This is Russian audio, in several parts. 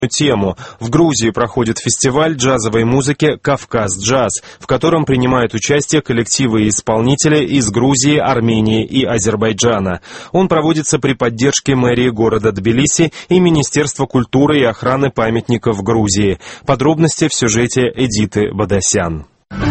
тему. В Грузии проходит фестиваль джазовой музыки «Кавказ Джаз», в котором принимают участие коллективы и исполнители из Грузии, Армении и Азербайджана. Он проводится при поддержке мэрии города Тбилиси и Министерства культуры и охраны памятников Грузии. Подробности в сюжете Эдиты Бадасян.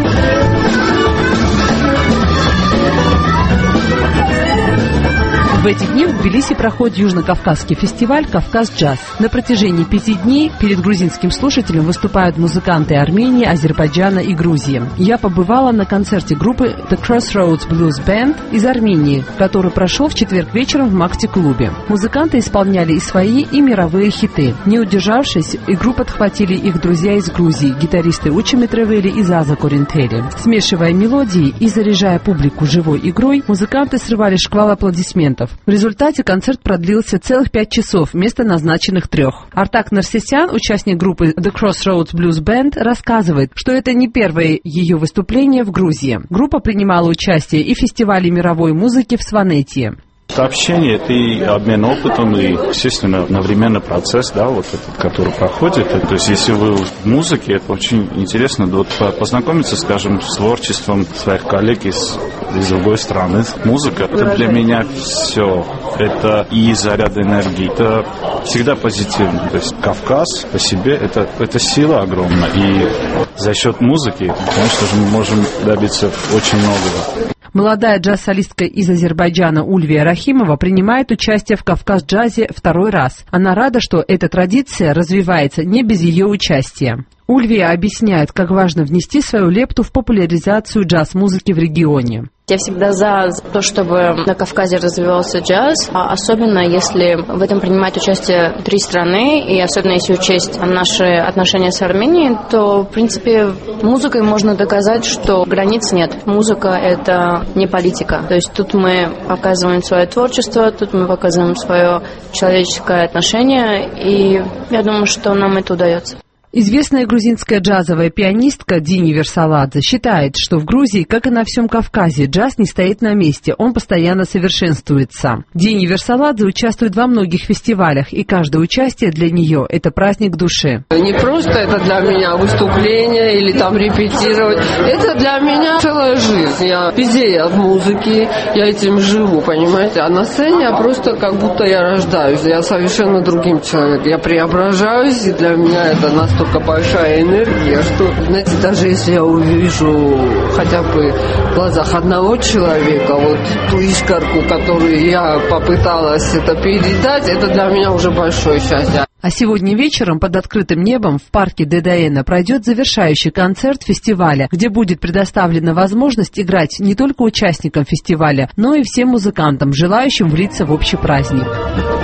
В эти дни в Тбилиси проходит южно-кавказский фестиваль «Кавказ Джаз». На протяжении 5 дней перед грузинским слушателем выступают музыканты Армении, Азербайджана и Грузии. Я побывала на концерте группы The Crossroads Blues Band из Армении, который прошел в четверг вечером в Макти-клубе. Музыканты исполняли и свои, и мировые хиты. Не удержавшись, игру подхватили их друзья из Грузии, гитаристы Учими Тревели и Заза Коринтели. Смешивая мелодии и заряжая публику живой игрой, музыканты срывали шквал аплодисментов. В результате концерт продлился целых 5 часов вместо назначенных 3. Артак Нарсисян, участник группы The Crossroads Blues Band, рассказывает, что это не первое ее выступление в Грузии. Группа принимала участие и в фестивале мировой музыки в Сванетии. Это общение, это и обмен опытом, и, естественно, одновременно процесс, да, вот этот, который проходит. То есть, если вы в музыке, это очень интересно вот, познакомиться, скажем, с творчеством своих коллег из другой страны. Музыка, это для меня все. Это и заряд энергии, это всегда позитивно. То есть, Кавказ по себе, это сила огромная. И за счет музыки, конечно же, мы можем добиться очень многого. Молодая джаз-солистка из Азербайджана Ульвия Рахимова принимает участие в «Кавказ-джазе» 2-й раз. Она рада, что эта традиция развивается не без ее участия. Ульвия объясняет, как важно внести свою лепту в популяризацию джаз-музыки в регионе. Я всегда за то, чтобы на Кавказе развивался джаз, особенно если в этом принимают участие 3 страны, и особенно если учесть наши отношения с Арменией, то, в принципе, музыкой можно доказать, что границ нет. Музыка — это не политика. То есть тут мы показываем свое творчество, тут мы показываем свое человеческое отношение, и я думаю, что нам это удается. Известная грузинская джазовая пианистка Дини Версаладзе считает, что в Грузии, как и на всем Кавказе, джаз не стоит на месте, он постоянно совершенствуется. Дини Версаладзе участвует во многих фестивалях, и каждое участие для нее – это праздник души. Не просто это для меня выступление или там репетировать, это для меня целая жизнь. Везде я в музыке, я этим живу, понимаете? А на сцене я просто как будто я рождаюсь, я совершенно другим человеком. Я преображаюсь, и для меня это настолько большая энергия, что, знаете, даже если я увижу хотя бы в глазах одного человека вот ту искорку, которую я попыталась это передать, это для меня уже большое счастье. А сегодня вечером под открытым небом в парке Дедаэна пройдет завершающий концерт фестиваля, где будет предоставлена возможность играть не только участникам фестиваля, но и всем музыкантам, желающим влиться в общий праздник.